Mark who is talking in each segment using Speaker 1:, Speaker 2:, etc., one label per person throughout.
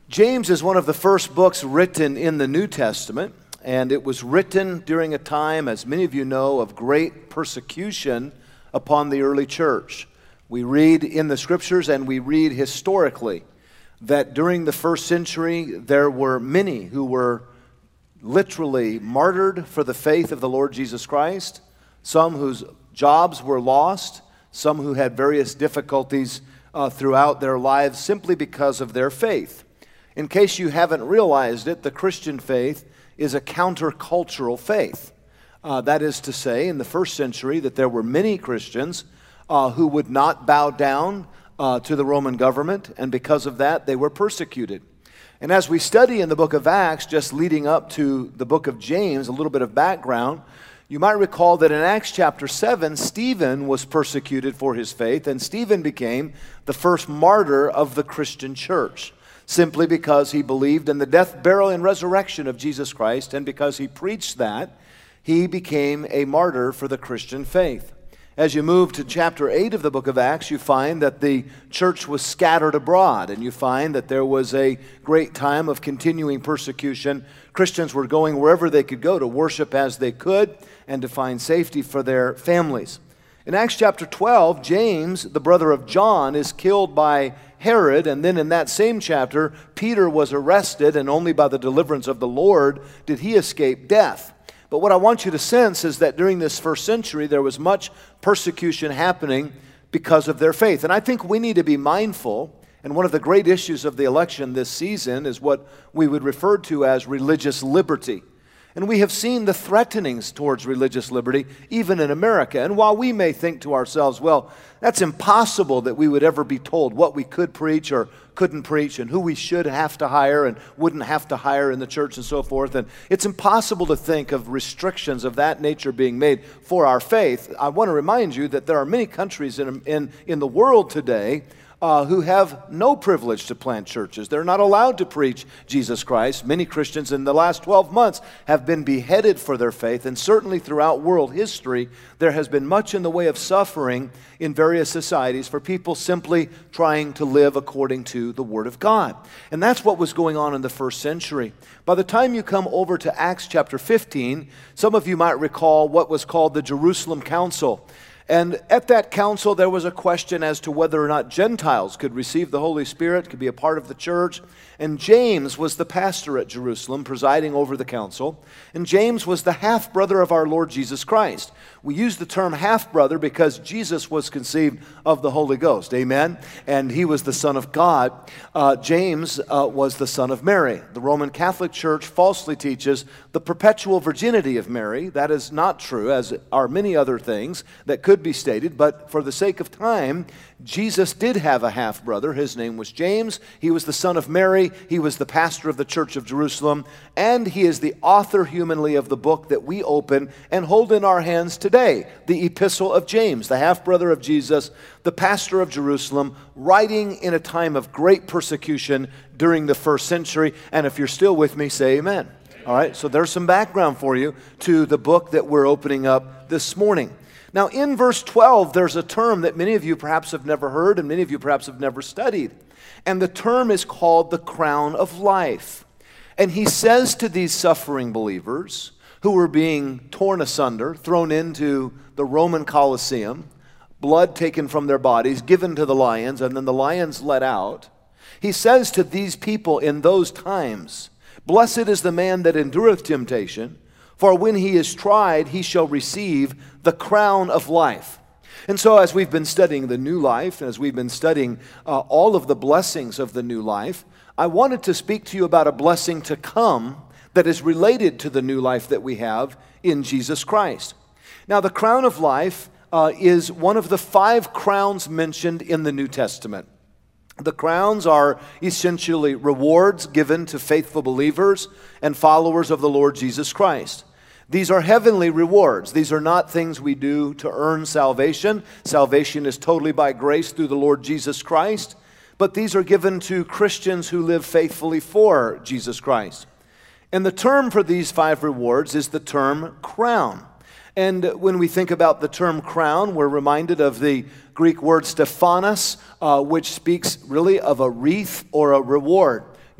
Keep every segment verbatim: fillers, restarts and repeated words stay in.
Speaker 1: James is one of the first books written in the New Testament, and it was written during a time, as many of you know, of great persecution upon the early church. We read in the scriptures and we read historically that during the first century there were many who were literally martyred for the faith of the Lord Jesus Christ, some whose jobs were lost, some who had various difficulties uh, throughout their lives simply because of their faith. In case you haven't realized it, the Christian faith is a countercultural faith. Uh, that is to say, in the first century, that there were many Christians uh, who would not bow down uh, to the Roman government, and because of that, they were persecuted. And as we study in the book of Acts, just leading up to the book of James, a little bit of background, you might recall that in Acts chapter seven, Stephen was persecuted for his faith, and Stephen became the first martyr of the Christian church, simply because he believed in the death, burial, and resurrection of Jesus Christ, and because he preached that, he became a martyr for the Christian faith. As you move to chapter eight of the book of Acts, you find that the church was scattered abroad, and you find that there was a great time of continuing persecution. Christians were going wherever they could go to worship as they could and to find safety for their families. In Acts chapter twelve, James, the brother of John, is killed by Herod, and then in that same chapter, Peter was arrested, and only by the deliverance of the Lord did he escape death. But what I want you to sense is that during this first century, there was much persecution happening because of their faith. And I think we need to be mindful, and one of the great issues of the election this season is what we would refer to as religious liberty. And we have seen the threatenings towards religious liberty, even in America. And while we may think to ourselves, well, that's impossible that we would ever be told what we could preach or couldn't preach and who we should have to hire and wouldn't have to hire in the church and so forth. And it's impossible to think of restrictions of that nature being made for our faith. I want to remind you that there are many countries in, in, in the world today Uh, who have no privilege to plant churches. They're not allowed to preach Jesus Christ. Many Christians in the last twelve months have been beheaded for their faith, and certainly throughout world history, there has been much in the way of suffering in various societies for people simply trying to live according to the Word of God. And that's what was going on in the first century. By the time you come over to Acts chapter fifteen, some of you might recall what was called the Jerusalem Council. And at that council, there was a question as to whether or not Gentiles could receive the Holy Spirit, could be a part of the church. And James was the pastor at Jerusalem, presiding over the council. And James was the half-brother of our Lord Jesus Christ. We use the term half-brother because Jesus was conceived of the Holy Ghost, amen? And he was the Son of God. Uh, James uh, was the son of Mary. The Roman Catholic Church falsely teaches the perpetual virginity of Mary. That is not true, as are many other things that could be stated, but for the sake of time, Jesus did have a half-brother. His name was James. He was the son of Mary. He was the pastor of the church of Jerusalem, and he is the author humanly of the book that we open and hold in our hands today, the Epistle of James, the half-brother of Jesus, the pastor of Jerusalem, writing in a time of great persecution during the first century. And if you're still with me, say amen. All right, so there's some background for you to the book that we're opening up this morning. Now, in verse twelve, there's a term that many of you perhaps have never heard and many of you perhaps have never studied. And the term is called the crown of life. And he says to these suffering believers who were being torn asunder, thrown into the Roman Colosseum, blood taken from their bodies, given to the lions, and then the lions let out. He says to these people in those times, "Blessed is the man that endureth temptation, for when he is tried, he shall receive the crown of life." And so as we've been studying the new life, and as we've been studying uh, all of the blessings of the new life, I wanted to speak to you about a blessing to come that is related to the new life that we have in Jesus Christ. Now, the crown of life uh, is one of the five crowns mentioned in the New Testament. The crowns are essentially rewards given to faithful believers and followers of the Lord Jesus Christ. These are heavenly rewards. These are not things we do to earn salvation. Salvation is totally by grace through the Lord Jesus Christ. But these are given to Christians who live faithfully for Jesus Christ. And the term for these five rewards is the term crown. And when we think about the term crown, we're reminded of the Greek word stephanos, uh, which speaks really of a wreath or a reward.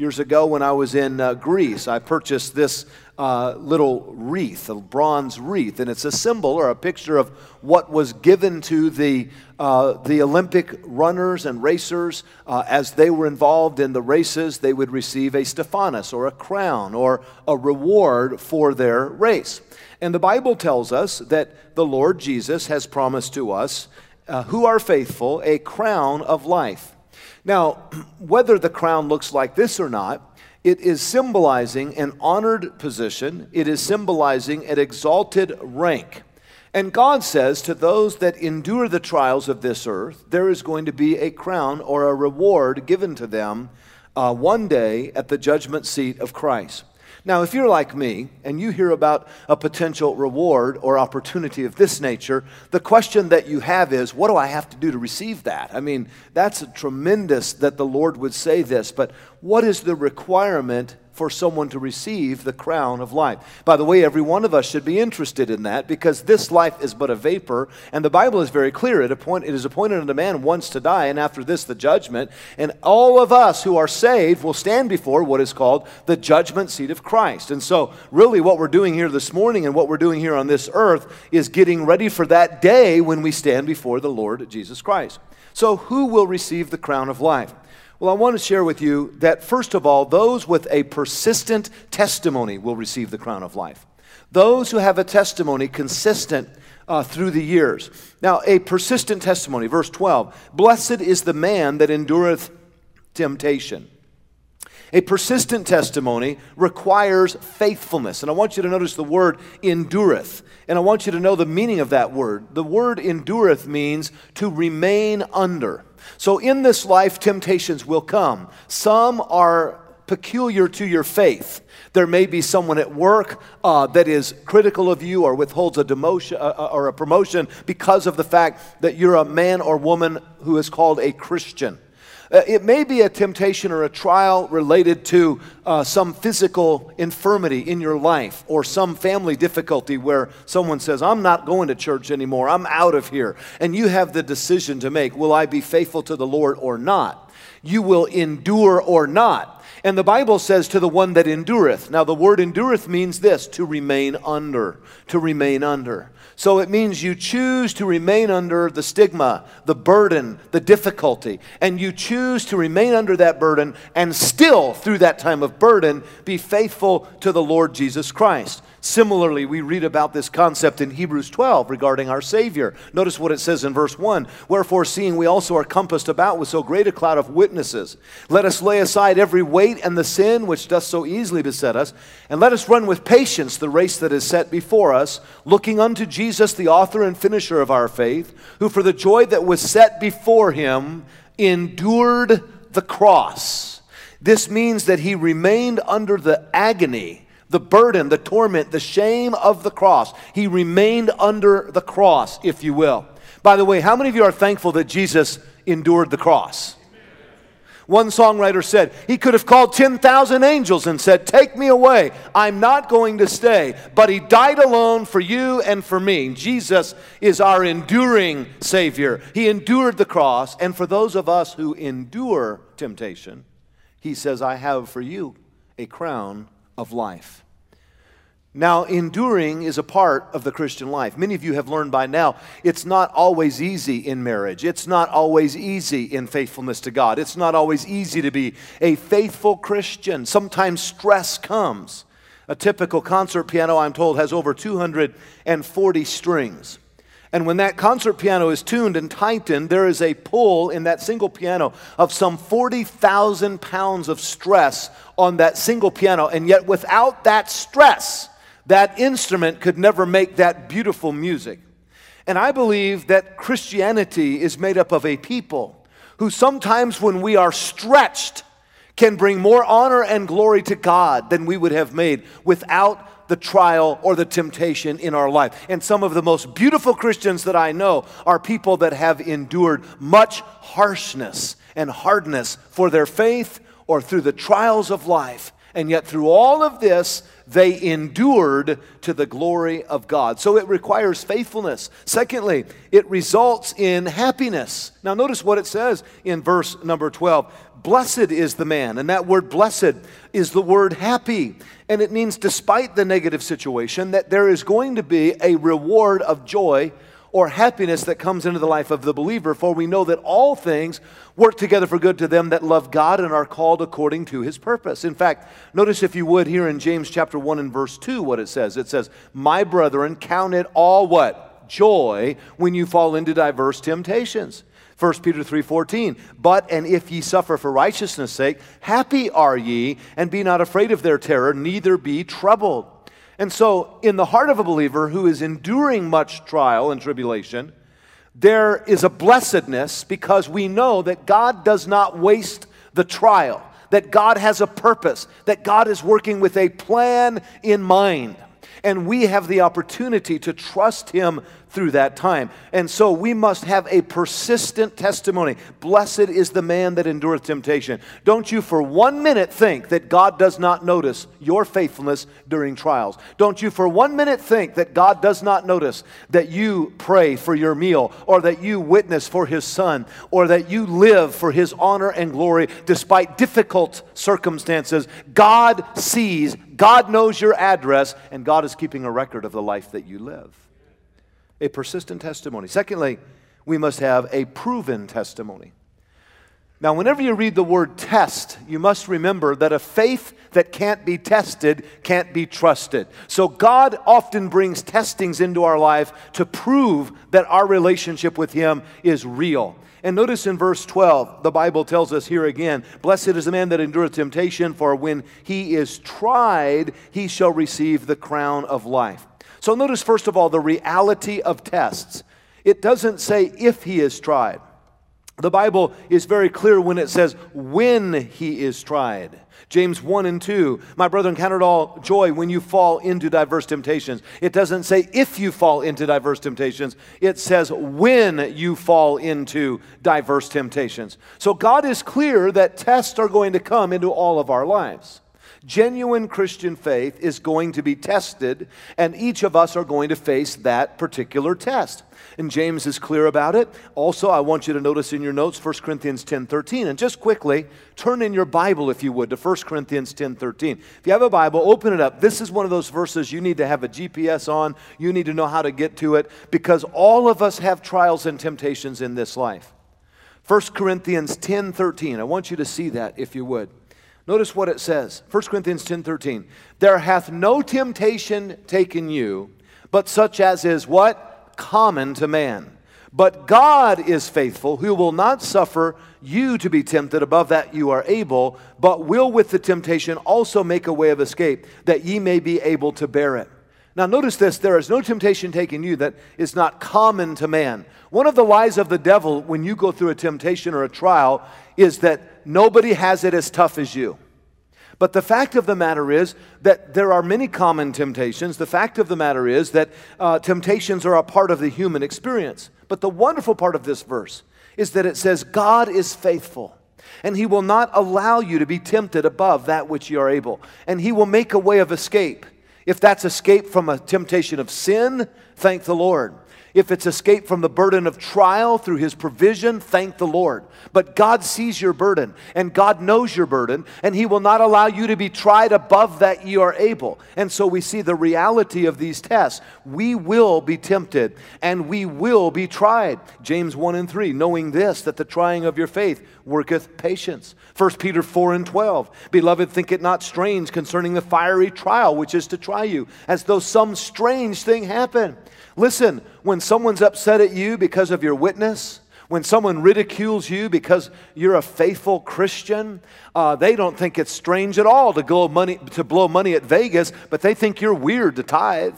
Speaker 1: Years ago when I was in uh, Greece, I purchased this uh, little wreath, a bronze wreath, and it's a symbol or a picture of what was given to the uh, the Olympic runners and racers uh, as they were involved in the races. They would receive a Stephanos or a crown or a reward for their race. And the Bible tells us that the Lord Jesus has promised to us, uh, who are faithful, a crown of life. Now, whether the crown looks like this or not, it is symbolizing an honored position. It is symbolizing an exalted rank. And God says to those that endure the trials of this earth, there is going to be a crown or a reward given to them uh, one day at the judgment seat of Christ. Now, if you're like me and you hear about a potential reward or opportunity of this nature, the question that you have is, what do I have to do to receive that? I mean, that's a tremendous that the Lord would say this, but what is the requirement for someone to receive the crown of life? By the way, every one of us should be interested in that, because this life is but a vapor, and the Bible is very clear. It, appoint, it is appointed unto man once to die, and after this the judgment. And all of us who are saved will stand before what is called the judgment seat of Christ. And so really what we're doing here this morning and what we're doing here on this earth is getting ready for that day when we stand before the Lord Jesus Christ. So who will receive the crown of life? Well, I want to share with you that, first of all, those with a persistent testimony will receive the crown of life. Those who have a testimony consistent uh, through the years. Now, a persistent testimony, verse twelve, blessed is the man that endureth temptation. A persistent testimony requires faithfulness. And I want you to notice the word endureth. And I want you to know the meaning of that word. The word endureth means to remain under. So in this life, temptations will come. Some are peculiar to your faith. There may be someone at work uh, that is critical of you or withholds a demotion uh, or a promotion because of the fact that you're a man or woman who is called a Christian. Uh, it may be a temptation or a trial related to uh, some physical infirmity in your life or some family difficulty where someone says, I'm not going to church anymore, I'm out of here. And you have the decision to make, will I be faithful to the Lord or not? You will endure or not. And the Bible says to the one that endureth. Now the word endureth means this, to remain under, to remain under. So it means you choose to remain under the stigma, the burden, the difficulty, and you choose to remain under that burden and still, through that time of burden, be faithful to the Lord Jesus Christ. Similarly, we read about this concept in Hebrews twelve regarding our Savior. Notice what it says in verse one. Wherefore, seeing we also are compassed about with so great a cloud of witnesses, let us lay aside every weight and the sin which doth so easily beset us, and let us run with patience the race that is set before us, looking unto Jesus, the author and finisher of our faith, who for the joy that was set before him endured the cross. This means that he remained under the agony, the burden, the torment, the shame of the cross. He remained under the cross, if you will. By the way, how many of you are thankful that Jesus endured the cross? One songwriter said, he could have called ten thousand angels and said, take me away, I'm not going to stay. But he died alone for you and for me. Jesus is our enduring Savior. He endured the cross. And for those of us who endure temptation, he says, I have for you a crown of life. Now, enduring is a part of the Christian life. Many of you have learned by now, it's not always easy in marriage. It's not always easy in faithfulness to God. It's not always easy to be a faithful Christian. Sometimes stress comes. A typical concert piano, I'm told, has over two hundred forty strings. And when that concert piano is tuned and tightened, there is a pull in that single piano of some forty thousand pounds of stress on that single piano. And yet without that stress, that instrument could never make that beautiful music. And I believe that Christianity is made up of a people who sometimes when we are stretched can bring more honor and glory to God than we would have made without the trial or the temptation in our life. And some of the most beautiful Christians that I know are people that have endured much harshness and hardness for their faith or through the trials of life. And yet through all of this, they endured to the glory of God. So it requires faithfulness. Secondly, it results in happiness. Now notice what it says in verse number twelve. blessed is the man. And that word blessed is the word happy. And it means despite the negative situation, that there is going to be a reward of joy or happiness that comes into the life of the believer. For we know that all things work together for good to them that love God and are called according to his purpose. In fact, notice if you would here in James chapter one and verse two what it says. It says, my brethren, count it all what? Joy when you fall into diverse temptations. First Peter three fourteen, but and if ye suffer for righteousness' sake, happy are ye, and be not afraid of their terror, neither be troubled. And so, in the heart of a believer who is enduring much trial and tribulation, there is a blessedness because we know that God does not waste the trial, that God has a purpose, that God is working with a plan in mind. And we have the opportunity to trust him through that time. And so we must have a persistent testimony. Blessed is the man that endureth temptation. Don't you for one minute think that God does not notice your faithfulness during trials. Don't you for one minute think that God does not notice that you pray for your meal, or that you witness for his son, or that you live for his honor and glory despite difficult circumstances. God sees, God knows your address, and God is keeping a record of the life that you live. A persistent testimony. Secondly, we must have a proven testimony. Now, whenever you read the word test, you must remember that a faith that can't be tested can't be trusted. So God often brings testings into our life to prove that our relationship with him is real. And notice in verse twelve, the Bible tells us here again, blessed is the man that endureth temptation, for when he is tried, he shall receive the crown of life. So notice, first of all, the reality of tests. It doesn't say if he is tried. The Bible is very clear when it says when he is tried. James one and two, my brethren, count it all joy when you fall into diverse temptations. It doesn't say if you fall into diverse temptations. It says when you fall into diverse temptations. So God is clear that tests are going to come into all of our lives. Genuine Christian faith is going to be tested, and each of us are going to face that particular test. And James is clear about it. Also, I want you to notice in your notes First Corinthians ten thirteen. And just quickly, turn in your Bible, if you would, to First Corinthians ten thirteen. If you have a Bible, open it up. This is one of those verses you need to have a G P S on. You need to know how to get to it, because all of us have trials and temptations in this life. First Corinthians ten thirteen. I want you to see that, if you would. Notice what it says. First Corinthians ten thirteen. There hath no temptation taken you, but such as is what? Common to man. But God is faithful, who will not suffer you to be tempted above that you are able, but will with the temptation also make a way of escape, that ye may be able to bear it. Now notice this, there is no temptation taken you that is not common to man. One of the lies of the devil when you go through a temptation or a trial is that nobody has it as tough as you. But the fact of the matter is that there are many common temptations. The fact of the matter is that uh, temptations are a part of the human experience. But the wonderful part of this verse is that it says God is faithful, and he will not allow you to be tempted above that which you are able. And he will make a way of escape. If that's escape from a temptation of sin, thank the Lord. If it's escape from the burden of trial through his provision, thank the Lord. But God sees your burden, and God knows your burden, and he will not allow you to be tried above that you are able. And so we see the reality of these tests. We will be tempted, and we will be tried. James one and three, knowing this, that the trying of your faith worketh patience. First Peter four and twelve, beloved, think it not strange concerning the fiery trial which is to try you, as though some strange thing happened. Listen, when someone's upset at you because of your witness, when someone ridicules you because you're a faithful Christian, uh, they don't think it's strange at all to go money to blow money at Vegas, but they think you're weird to tithe.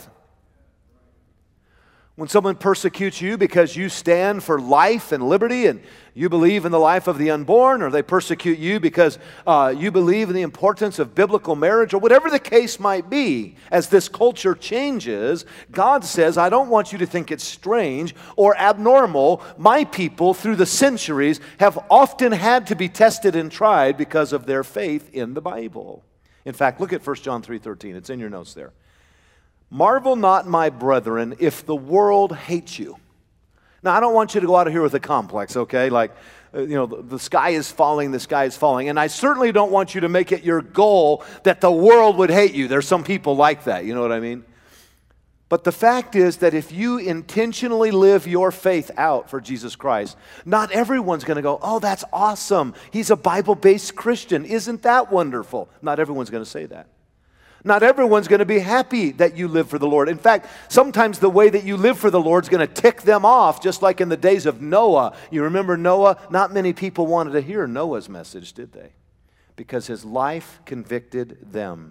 Speaker 1: When someone persecutes you because you stand for life and liberty and you believe in the life of the unborn, or they persecute you because uh, you believe in the importance of biblical marriage, or whatever the case might be, as this culture changes, God says, I don't want you to think it's strange or abnormal. My people through the centuries have often had to be tested and tried because of their faith in the Bible. In fact, look at First John three thirteen. It's in your notes there. Marvel not, my brethren, if the world hates you. Now, I don't want you to go out of here with a complex, okay? Like, you know, the, the sky is falling, the sky is falling. And I certainly don't want you to make it your goal that the world would hate you. There's some people like that, you know what I mean? But the fact is that if you intentionally live your faith out for Jesus Christ, not everyone's going to go, oh, that's awesome. He's a Bible-based Christian. Isn't that wonderful? Not everyone's going to say that. Not everyone's going to be happy that you live for the Lord. In fact, sometimes the way that you live for the Lord is going to tick them off, just like in the days of Noah. You remember Noah? Not many people wanted to hear Noah's message, did they? Because his life convicted them.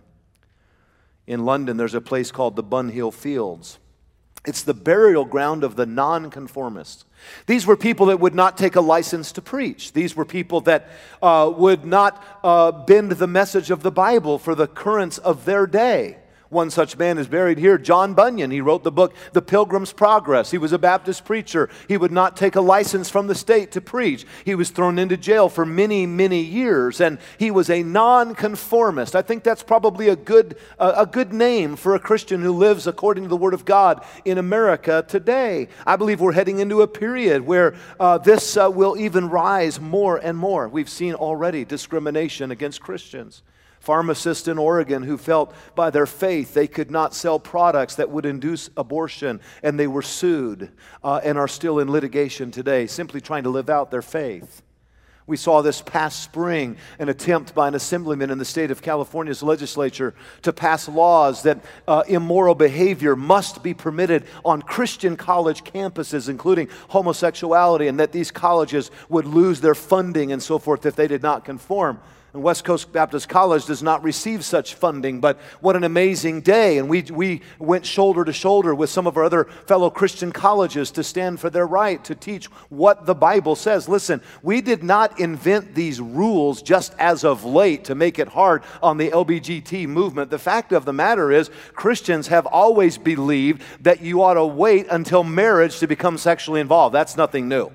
Speaker 1: In London, there's a place called the Bunhill Fields. It's the burial ground of the nonconformists. These were people that would not take a license to preach. These were people that uh, would not uh, bend the message of the Bible for the currents of their day. One such man is buried here, John Bunyan. He wrote the book, The Pilgrim's Progress. He was a Baptist preacher. He would not take a license from the state to preach. He was thrown into jail for many, many years, and he was a nonconformist. I think that's probably a good, uh, a good name for a Christian who lives according to the Word of God in America today. I believe we're heading into a period where uh, this uh, will even rise more and more. We've seen already discrimination against Christians. Pharmacists in Oregon who felt by their faith they could not sell products that would induce abortion, and they were sued uh, and are still in litigation today, simply trying to live out their faith. We saw this past spring an attempt by an assemblyman in the state of California's legislature to pass laws that uh, immoral behavior must be permitted on Christian college campuses, including homosexuality, and that these colleges would lose their funding and so forth if they did not conform. And West Coast Baptist College does not receive such funding, but what an amazing day. And we, we went shoulder to shoulder with some of our other fellow Christian colleges to stand for their right to teach what the Bible says. Listen, we did not invent these rules just as of late to make it hard on the L G B T movement. The fact of the matter is, Christians have always believed that you ought to wait until marriage to become sexually involved. That's nothing new.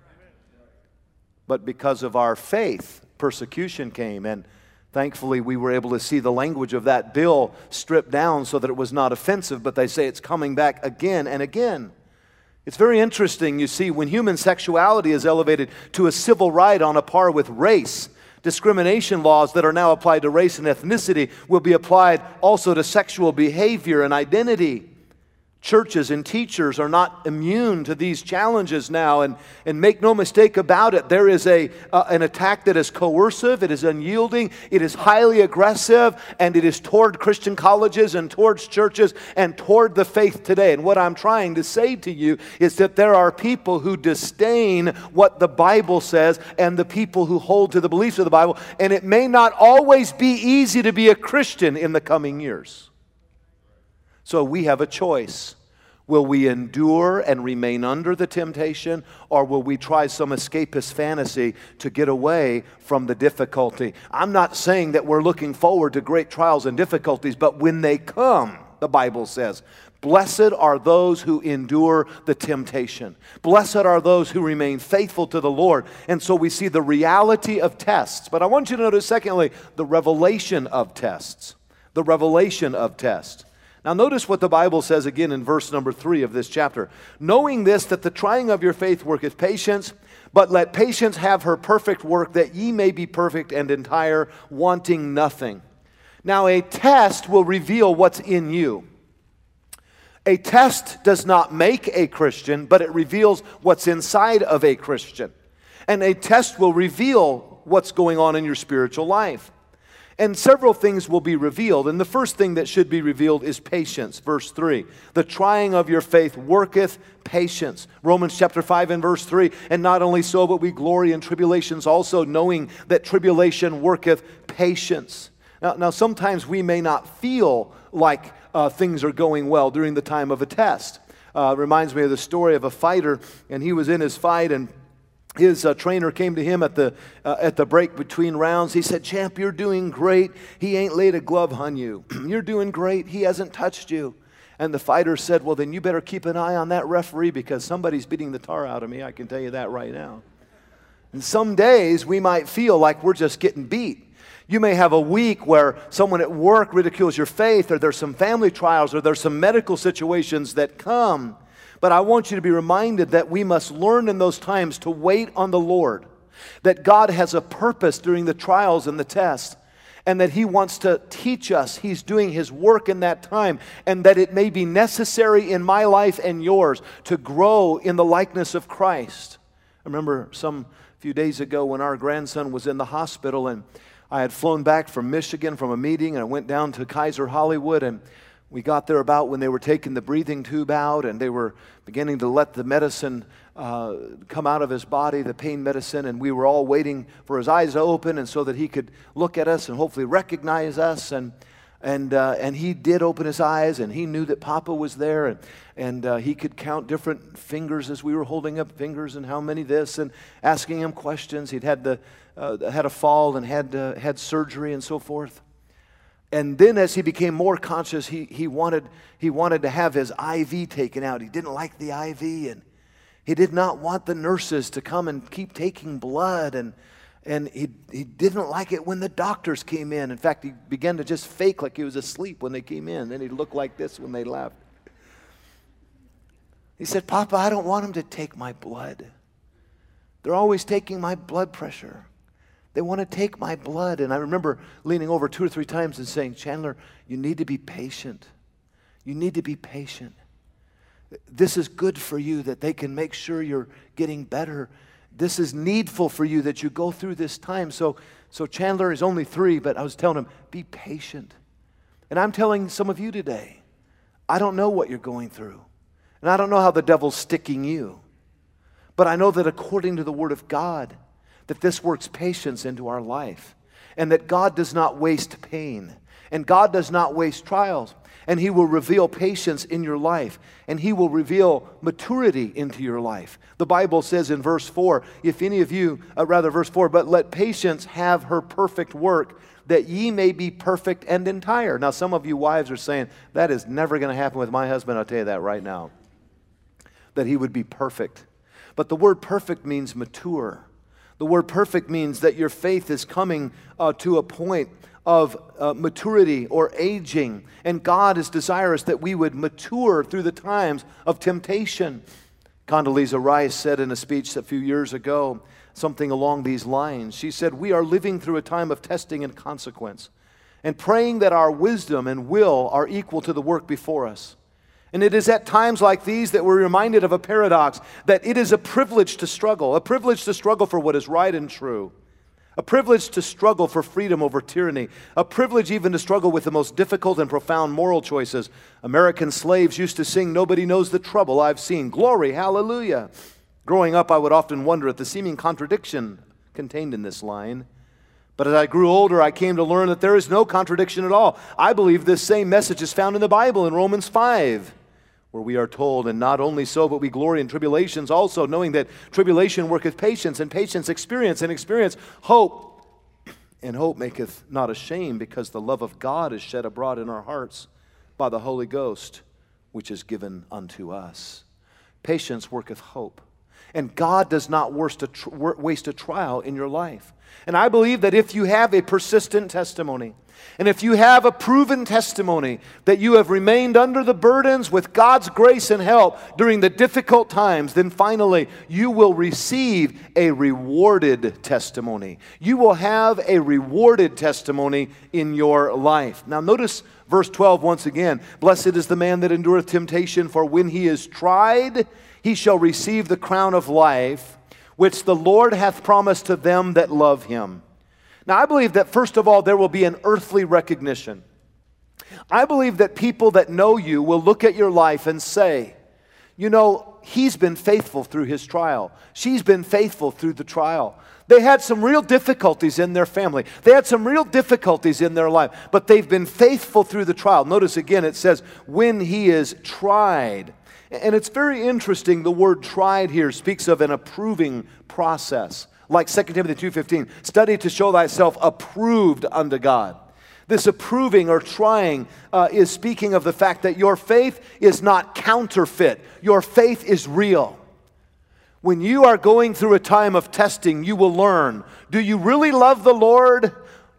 Speaker 1: But because of our faith, persecution came, and thankfully we were able to see the language of that bill stripped down so that it was not offensive, but they say it's coming back again and again. It's very interesting, you see, when human sexuality is elevated to a civil right on a par with race, discrimination laws that are now applied to race and ethnicity will be applied also to sexual behavior and identity. Churches and teachers are not immune to these challenges now, and, and make no mistake about it, there is a, uh, an attack that is coercive, it is unyielding, it is highly aggressive, and it is toward Christian colleges and towards churches and toward the faith today. And what I'm trying to say to you is that there are people who disdain what the Bible says and the people who hold to the beliefs of the Bible, and it may not always be easy to be a Christian in the coming years. So we have a choice. Will we endure and remain under the temptation, or will we try some escapist fantasy to get away from the difficulty? I'm not saying that we're looking forward to great trials and difficulties, but when they come, the Bible says, blessed are those who endure the temptation. Blessed are those who remain faithful to the Lord. And so we see the reality of tests. But I want you to notice, secondly, the revelation of tests. The revelation of tests. Now notice what the Bible says again in verse number three of this chapter. Knowing this, that the trying of your faith worketh patience, but let patience have her perfect work, that ye may be perfect and entire, wanting nothing. Now a test will reveal what's in you. A test does not make a Christian, but it reveals what's inside of a Christian. And a test will reveal what's going on in your spiritual life. And several things will be revealed. And the first thing that should be revealed is patience. Verse three. The trying of your faith worketh patience. Romans chapter five and verse three. And not only so, but we glory in tribulations also, knowing that tribulation worketh patience. Now, now sometimes we may not feel like uh, things are going well during the time of a test. Uh, reminds me of the story of a fighter, and he was in his fight, and His uh, trainer came to him at the uh, at the break between rounds. He said, "Champ, you're doing great. He ain't laid a glove on you. You're doing great. He hasn't touched you." And the fighter said, "Well, then you better keep an eye on that referee, because somebody's beating the tar out of me. I can tell you that right now." And some days we might feel like we're just getting beat. You may have a week where someone at work ridicules your faith, or there's some family trials, or there's some medical situations that come. But I want you to be reminded that we must learn in those times to wait on the Lord. that God has a purpose during the trials and the tests, and that He wants to teach us. He's doing His work in that time, and that it may be necessary in my life and yours to grow in the likeness of Christ. I remember some few days ago when our grandson was in the hospital, and I had flown back from Michigan from a meeting, and I went down to Kaiser Hollywood, and we got there about when they were taking the breathing tube out, and they were beginning to let the medicine uh, come out of his body, the pain medicine, and we were all waiting for his eyes to open, and so that he could look at us and hopefully recognize us. And and uh, and he did open his eyes, and he knew that Papa was there, and and uh, he could count different fingers as we were holding up fingers, and how many this, and asking him questions. He'd had the uh, had a fall and had uh, had surgery and so forth. And then as he became more conscious, he, he, wanted, he wanted to have his I V taken out. He didn't like the I V, and he did not want the nurses to come and keep taking blood, and, and he, he didn't like it when the doctors came in. In fact, he began to just fake like he was asleep when they came in. Then he'd look like this when they left. He said, Papa, I don't want them to take my blood. They're always taking my blood pressure. They want to take my blood. And I remember leaning over two or three times and saying, Chandler, you need to be patient. You need to be patient. This is good for you that they can make sure you're getting better. This is needful for you that you go through this time. So, so Chandler is only three, but I was telling him, be patient. And I'm telling some of you today, I don't know what you're going through. And I don't know how the devil's sticking you. But I know that according to the Word of God, that this works patience into our life, and that God does not waste pain, and God does not waste trials, and He will reveal patience in your life, and He will reveal maturity into your life. The Bible says in verse four, if any of you, uh, rather verse four, but let patience have her perfect work, that ye may be perfect and entire. Now some of you wives are saying, that is never going to happen with my husband. I'll tell you that right now, that he would be perfect. But the word perfect means mature. The word perfect means that your faith is coming uh, to a point of uh, maturity or aging. And God is desirous that we would mature through the times of temptation. Condoleezza Rice said in a speech a few years ago something along these lines. She said, we are living through a time of testing and consequence, and praying that our wisdom and will are equal to the work before us. And it is at times like these that we're reminded of a paradox, that it is a privilege to struggle, a privilege to struggle for what is right and true, a privilege to struggle for freedom over tyranny, a privilege even to struggle with the most difficult and profound moral choices. American slaves used to sing, nobody knows the trouble I've seen. Glory, hallelujah. Growing up, I would often wonder at the seeming contradiction contained in this line. But as I grew older, I came to learn that there is no contradiction at all. I believe this same message is found in the Bible in Romans five. Where we are told, and not only so, but we glory in tribulations also, knowing that tribulation worketh patience, and patience experience, and experience hope. And hope maketh not ashamed, because the love of God is shed abroad in our hearts by the Holy Ghost, which is given unto us. Patience worketh hope. And God does not waste a, tr- waste a trial in your life. And I believe that if you have a persistent testimony, and if you have a proven testimony that you have remained under the burdens with God's grace and help during the difficult times, then finally you will receive a rewarded testimony. You will have a rewarded testimony in your life. Now notice verse twelve once again. Blessed is the man that endureth temptation, for when he is tried, he shall receive the crown of life, which the Lord hath promised to them that love Him. Now, I believe that, first of all, there will be an earthly recognition. I believe that people that know you will look at your life and say, you know, he's been faithful through his trial. She's been faithful through the trial. They had some real difficulties in their family. They had some real difficulties in their life, but they've been faithful through the trial. Notice again, it says, when he is tried. And it's very interesting, the word tried here speaks of an approving process. Like Second Timothy two fifteen, study to show thyself approved unto God. This approving or trying uh, is speaking of the fact that your faith is not counterfeit. Your faith is real. When you are going through a time of testing, you will learn, do you really love the Lord,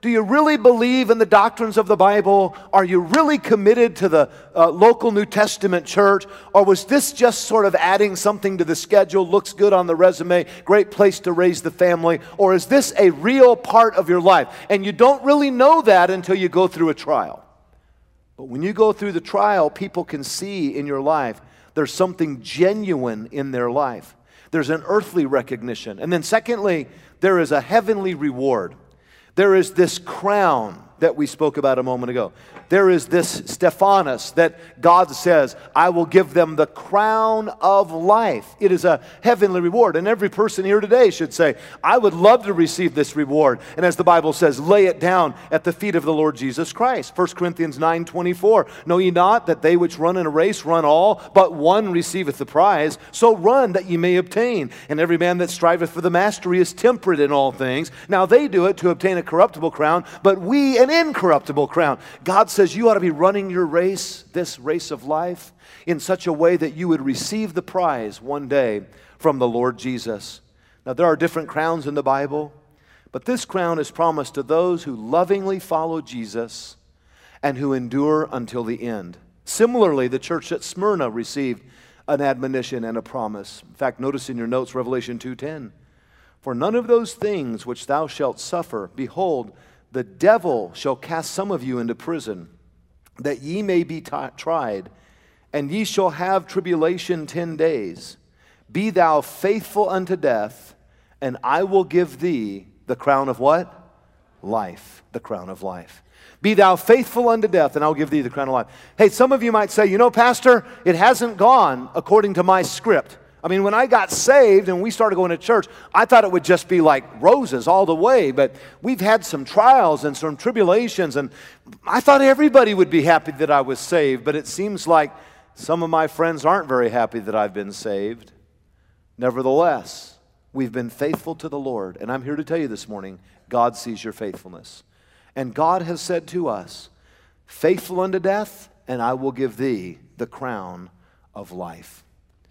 Speaker 1: Do you really believe in the doctrines of the Bible? Are you really committed to the uh, local New Testament church? Or was this just sort of adding something to the schedule, looks good on the resume, great place to raise the family? Or is this a real part of your life? And you don't really know that until you go through a trial. But when you go through the trial, people can see in your life there's something genuine in their life. There's an earthly recognition. And then secondly, there is a heavenly reward. There is this crown that we spoke about a moment ago. There is this Stephanos that God says, I will give them the crown of life. It is a heavenly reward. And every person here today should say, I would love to receive this reward. And as the Bible says, lay it down at the feet of the Lord Jesus Christ. First Corinthians nine twenty-four. Know ye not that they which run in a race run all, but one receiveth the prize? So run that ye may obtain. And every man that striveth for the mastery is temperate in all things. Now they do it to obtain a corruptible crown, but we an incorruptible crown. God says you ought to be running your race, this race of life, in such a way that you would receive the prize one day from the Lord Jesus. Now, there are different crowns in the Bible, but this crown is promised to those who lovingly follow Jesus and who endure until the end. Similarly, the church at Smyrna received an admonition and a promise. In fact, notice in your notes Revelation two ten. For none of those things which thou shalt suffer, behold, the devil shall cast some of you into prison, that ye may be t- tried, and ye shall have tribulation ten days. Be thou faithful unto death, and I will give thee the crown of what? Life. The crown of life. Be thou faithful unto death, and I'll give thee the crown of life. Hey, some of you might say, you know, Pastor, it hasn't gone according to my script. I mean, when I got saved and we started going to church, I thought it would just be like roses all the way. But we've had some trials and some tribulations, and I thought everybody would be happy that I was saved. But it seems like some of my friends aren't very happy that I've been saved. Nevertheless, we've been faithful to the Lord. And I'm here to tell you this morning, God sees your faithfulness. And God has said to us, faithful unto death, and I will give thee the crown of life.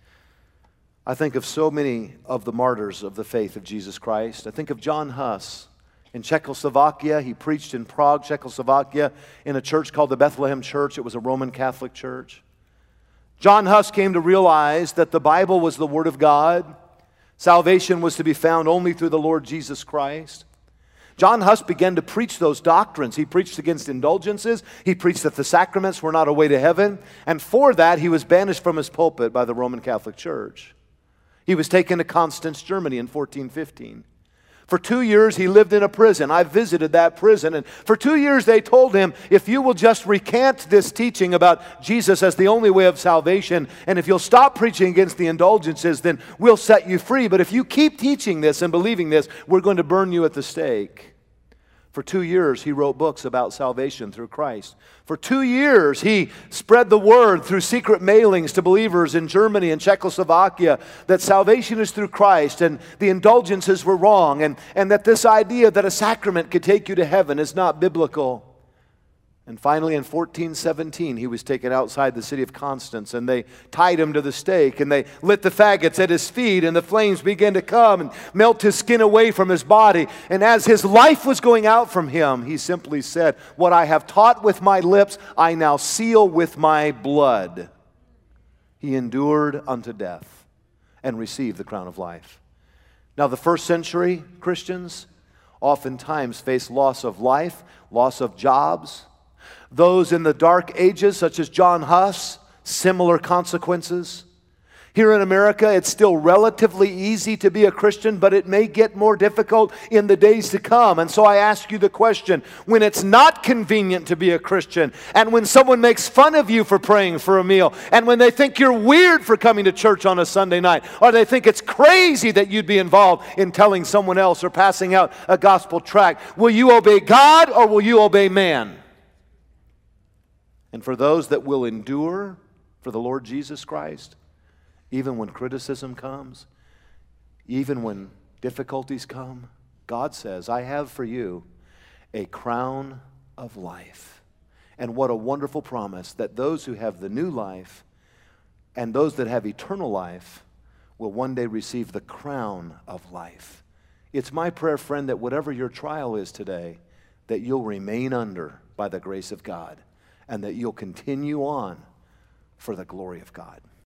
Speaker 1: I think of so many of the martyrs of the faith of Jesus Christ. I think of John Huss. In Czechoslovakia, he preached in Prague, Czechoslovakia, in a church called the Bethlehem Church. It was a Roman Catholic church. John Huss came to realize that the Bible was the Word of God. Salvation was to be found only through the Lord Jesus Christ. John Huss began to preach those doctrines. He preached against indulgences. He preached that the sacraments were not a way to heaven. And for that, he was banished from his pulpit by the Roman Catholic Church. He was taken to Constance, Germany in fourteen fifteen. For two years, he lived in a prison. I visited that prison, and for two years they told him, if you will just recant this teaching about Jesus as the only way of salvation, and if you'll stop preaching against the indulgences, then we'll set you free. But if you keep teaching this and believing this, we're going to burn you at the stake. For two years, he wrote books about salvation through Christ. For two years, he spread the word through secret mailings to believers in Germany and Czechoslovakia that salvation is through Christ and the indulgences were wrong, and, and that this idea that a sacrament could take you to heaven is not biblical. And finally, in fourteen seventeen, he was taken outside the city of Constance, and they tied him to the stake, and they lit the faggots at his feet, and the flames began to come and melt his skin away from his body. And as his life was going out from him, he simply said, what I have taught with my lips, I now seal with my blood. He endured unto death and received the crown of life. Now, the first century Christians oftentimes faced loss of life, loss of jobs. Those in the dark ages, such as John Huss, similar consequences. Here in America, it's still relatively easy to be a Christian, but it may get more difficult in the days to come. And so I ask you the question, when it's not convenient to be a Christian, and when someone makes fun of you for praying for a meal, and when they think you're weird for coming to church on a Sunday night, or they think it's crazy that you'd be involved in telling someone else or passing out a gospel tract, will you obey God or will you obey man? And for those that will endure for the Lord Jesus Christ, even when criticism comes, even when difficulties come, God says, I have for you a crown of life. And what a wonderful promise that those who have the new life and those that have eternal life will one day receive the crown of life. It's my prayer, friend, that whatever your trial is today, that you'll remain under by the grace of God, and that you'll continue on for the glory of God.